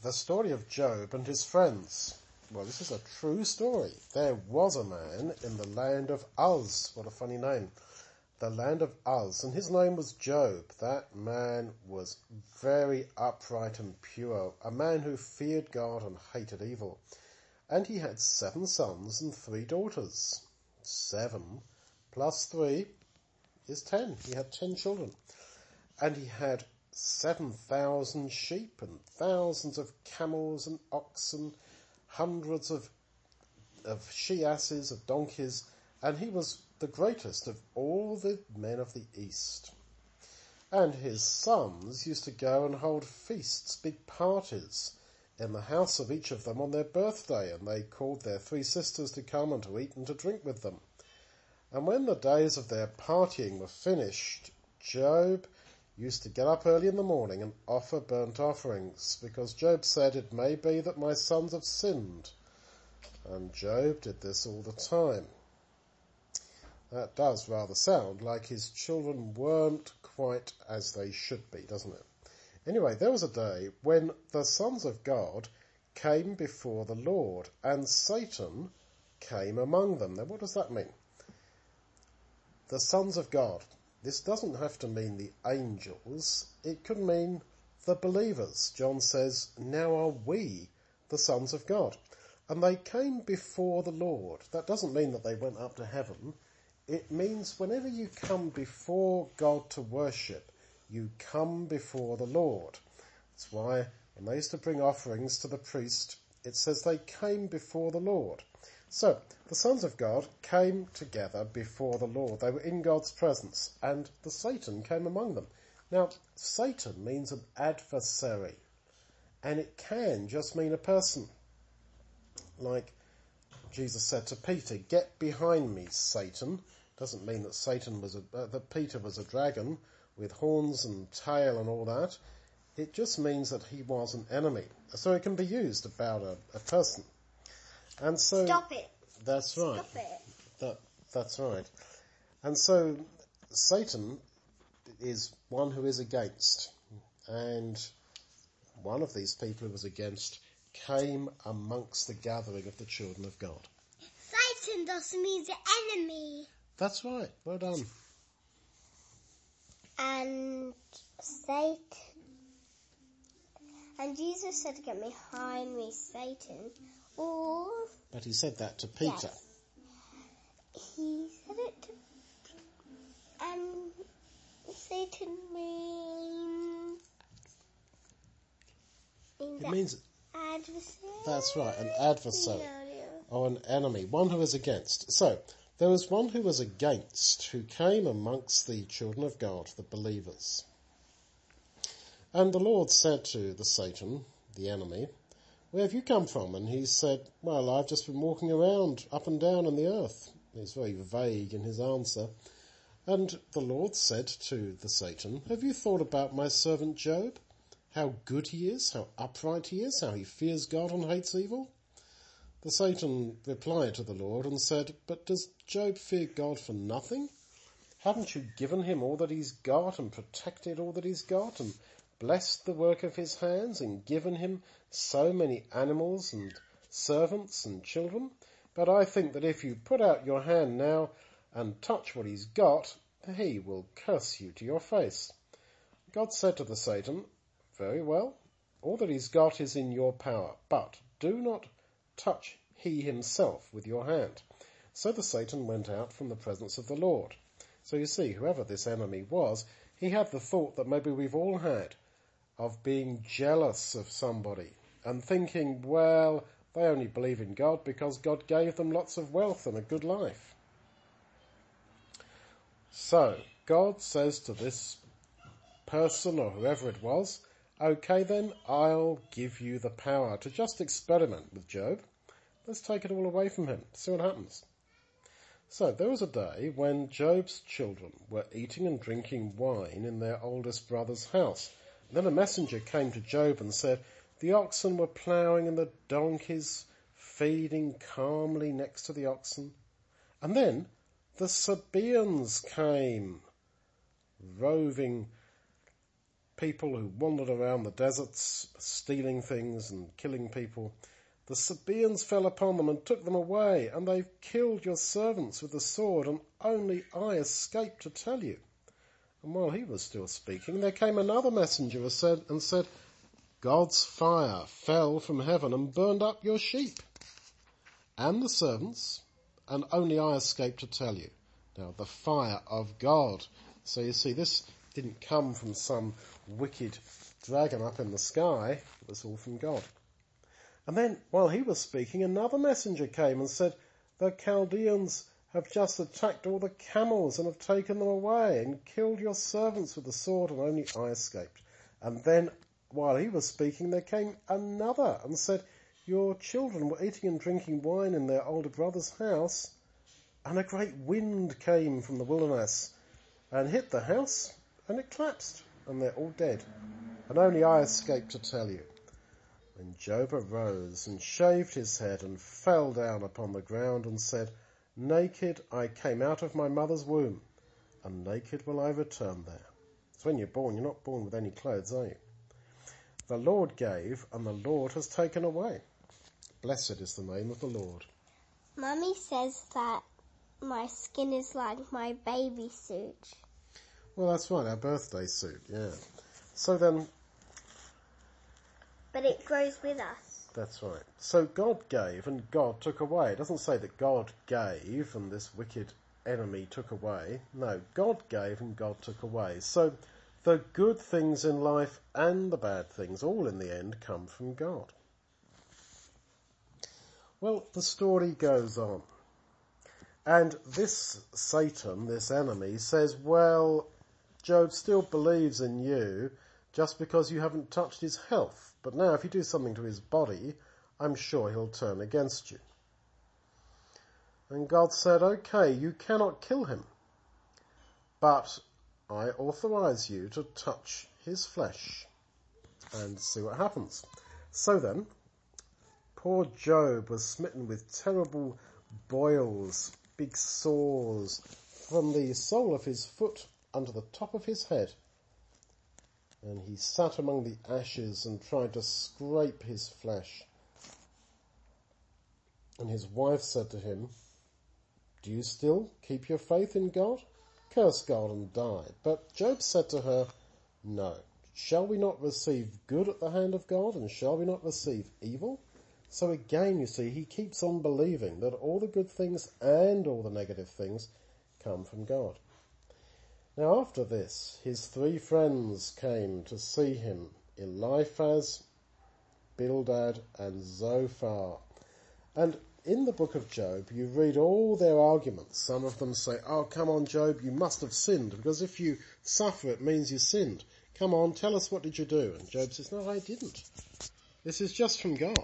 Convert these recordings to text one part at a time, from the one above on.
The story of Job and his friends. Well, this is a true story. There was a man in the land of Uz. What a funny name. The land of Uz. And his name was Job. That man was very upright and pure. A man who feared God and hated evil. And he had 7 sons and 3 daughters. 7 plus 3 is 10. He had 10 children. And he had 7,000 sheep and thousands of camels and oxen, hundreds of she-asses, of donkeys, and he was the greatest of all the men of the East. And his sons used to go and hold feasts, big parties, in the house of each of them on their birthday, and they called their 3 sisters to come and to eat and to drink with them. And when the days of their partying were finished, Job used to get up early in the morning and offer burnt offerings, because Job said, "It may be that my sons have sinned." And Job did this all the time. That does rather sound like his children weren't quite as they should be, doesn't it? Anyway, there was a day when the sons of God came before the Lord, and Satan came among them. Now, what does that mean? The sons of God. This doesn't have to mean the angels. It could mean the believers. John says, "Now are we the sons of God." And they came before the Lord. That doesn't mean that they went up to heaven. It means whenever you come before God to worship, you come before the Lord. That's why when they used to bring offerings to the priest, it says they came before the Lord. So, the sons of God came together before the Lord. They were in God's presence, and the Satan came among them. Now, Satan means an adversary, and it can just mean a person. Like Jesus said to Peter, "Get behind me, Satan." Doesn't mean that that Peter was a dragon with horns and tail and all that. It just means that he was an enemy. So it can be used about a person. And so stop it. That's right. Stop it. That's right. And so Satan is one who is against, and one of these people who was against came amongst the gathering of the children of God. Satan doesn't mean the enemy. That's right. Well done. And Jesus said, "Get behind me, Satan." But he said that to Peter. Yes. He said it to, and Satan means It means adversary. That's right, an adversary. No. Or an enemy, one who is against. So, there was one who was against, who came amongst the children of God, the believers. And the Lord said to the Satan, the enemy, "Where have you come from?" And he said, "Well, I've just been walking around up and down on the earth." He's very vague in his answer. And the Lord said to the Satan, "Have you thought about my servant Job? How good he is, how upright he is, how he fears God and hates evil?" The Satan replied to the Lord and said, "But does Job fear God for nothing? Haven't you given him all that he's got and protected all that he's got and blessed the work of his hands and given him so many animals and servants and children? But I think that if you put out your hand now and touch what he's got, he will curse you to your face." God said to the Satan, "Very well, all that he's got is in your power, but do not touch he himself with your hand." So the Satan went out from the presence of the Lord. So you see, whoever this enemy was, he had the thought that maybe we've all had, of being jealous of somebody and thinking, well, they only believe in God because God gave them lots of wealth and a good life. So God says to this person or whoever it was, "Okay then, I'll give you the power to just experiment with Job. Let's take it all away from him, see what happens." So there was a day when Job's children were eating and drinking wine in their oldest brother's house. Then a messenger came to Job and said, "The oxen were ploughing and the donkeys feeding calmly next to the oxen. And then the Sabaeans came roving people who wandered around the deserts, stealing things and killing people. The Sabaeans fell upon them and took them away, and they killed your servants with the sword, and only I escaped to tell you. And while he was still speaking, there came another messenger and said, God's fire fell from heaven and burned up your sheep and the servants, and only I escaped to tell you. Now, the fire of God. So you see, this didn't come from some wicked dragon up in the sky. It was all from God. And then, while he was speaking, another messenger came and said, the Chaldeans have just attacked all the camels and have taken them away and killed your servants with the sword, and only I escaped. And then, while he was speaking, there came another and said, your children were eating and drinking wine in their older brother's house, and a great wind came from the wilderness and hit the house, and it collapsed, and they're all dead. And only I escaped to tell you. And Job arose and shaved his head and fell down upon the ground and said, naked I came out of my mother's womb, and naked will I return there. So when you're born, you're not born with any clothes, are you? The Lord gave, and the Lord has taken away. Blessed is the name of the Lord. Mummy says that my skin is like my baby suit. Well, that's right, our birthday suit, yeah. So then... But it grows with us. That's right. So God gave and God took away. It doesn't say that God gave and this wicked enemy took away. No, God gave and God took away. So the good things in life and the bad things, all in the end, come from God. Well, the story goes on. And this Satan, this enemy, says, well, Job still believes in you just because you haven't touched his health. But now if you do something to his body, I'm sure he'll turn against you. And God said, okay, you cannot kill him, but I authorize you to touch his flesh and see what happens. So then, poor Job was smitten with terrible boils, big sores, from the sole of his foot under the top of his head. And he sat among the ashes and tried to scrape his flesh. And his wife said to him, do you still keep your faith in God? Curse God and die. But Job said to her, no. Shall we not receive good at the hand of God, and shall we not receive evil? So again, you see, he keeps on believing that all the good things and all the negative things come from God. Now after this, his 3 friends came to see him, Eliphaz, Bildad, and Zophar. And in the book of Job, you read all their arguments. Some of them say, oh, come on, Job, you must have sinned, because if you suffer, it means you sinned. Come on, tell us, what did you do? And Job says, no, I didn't. This is just from God.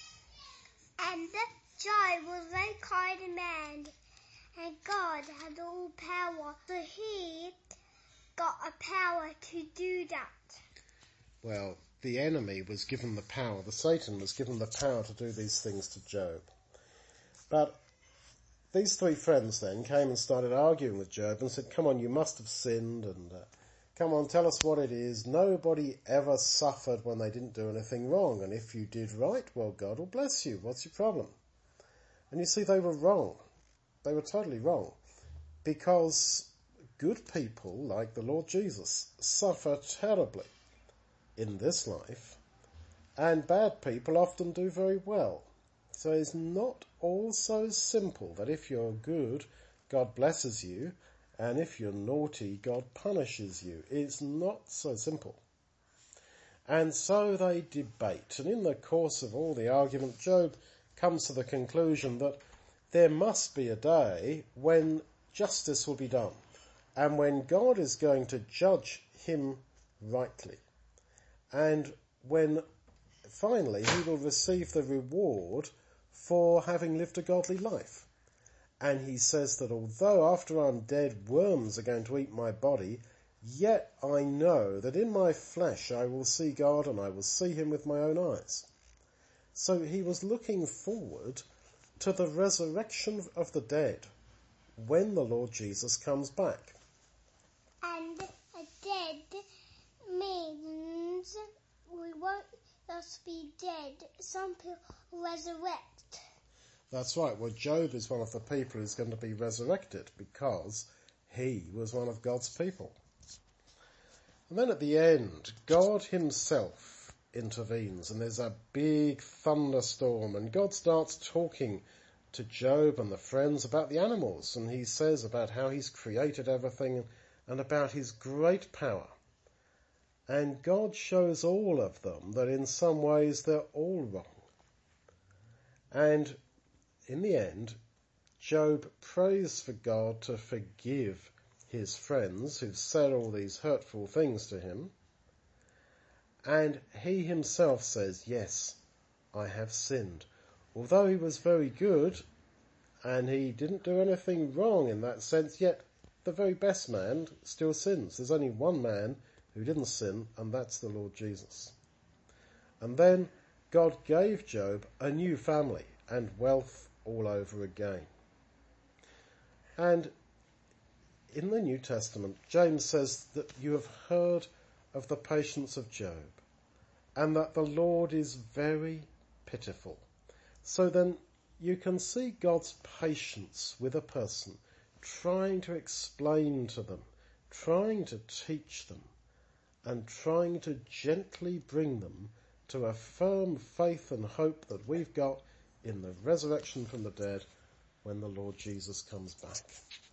And Job was a very kind man, and God had all power, so he got a power to do that. Well, the enemy was given the power, the Satan was given the power to do these things to Job. But these 3 friends then came and started arguing with Job and said, come on, you must have sinned, and come on, tell us what it is. Nobody ever suffered when they didn't do anything wrong, and if you did right, well, God will bless you. What's your problem? And you see, they were wrong. They were totally wrong, because good people, like the Lord Jesus, suffer terribly in this life, and bad people often do very well. So it's not all so simple that if you're good, God blesses you, and if you're naughty, God punishes you. It's not so simple. And so they debate, and in the course of all the argument, Job comes to the conclusion that there must be a day when justice will be done, and when God is going to judge him rightly, and when finally he will receive the reward for having lived a godly life. And he says that although after I'm dead worms are going to eat my body, yet I know that in my flesh I will see God, and I will see him with my own eyes. So he was looking forward to the resurrection of the dead when the Lord Jesus comes back. And a dead means just be dead. Some people resurrect. That's right. Well, Job is one of the people who's going to be resurrected because he was one of God's people. And then at the end, God himself intervenes and there's a big thunderstorm and God starts talking to Job and the friends about the animals, and he says about how he's created everything and about his great power. And God shows all of them that in some ways they're all wrong. And in the end, Job prays for God to forgive his friends who've said all these hurtful things to him. And he himself says, yes, I have sinned. Although he was very good and he didn't do anything wrong in that sense, yet the very best man still sins. There's only one man who didn't sin, and that's the Lord Jesus. And then God gave Job a new family and wealth all over again. And in the New Testament, James says that you have heard of the patience of Job and that the Lord is very pitiful. So then you can see God's patience with a person, trying to explain to them, trying to teach them, and trying to gently bring them to a firm faith and hope that we've got in the resurrection from the dead when the Lord Jesus comes back.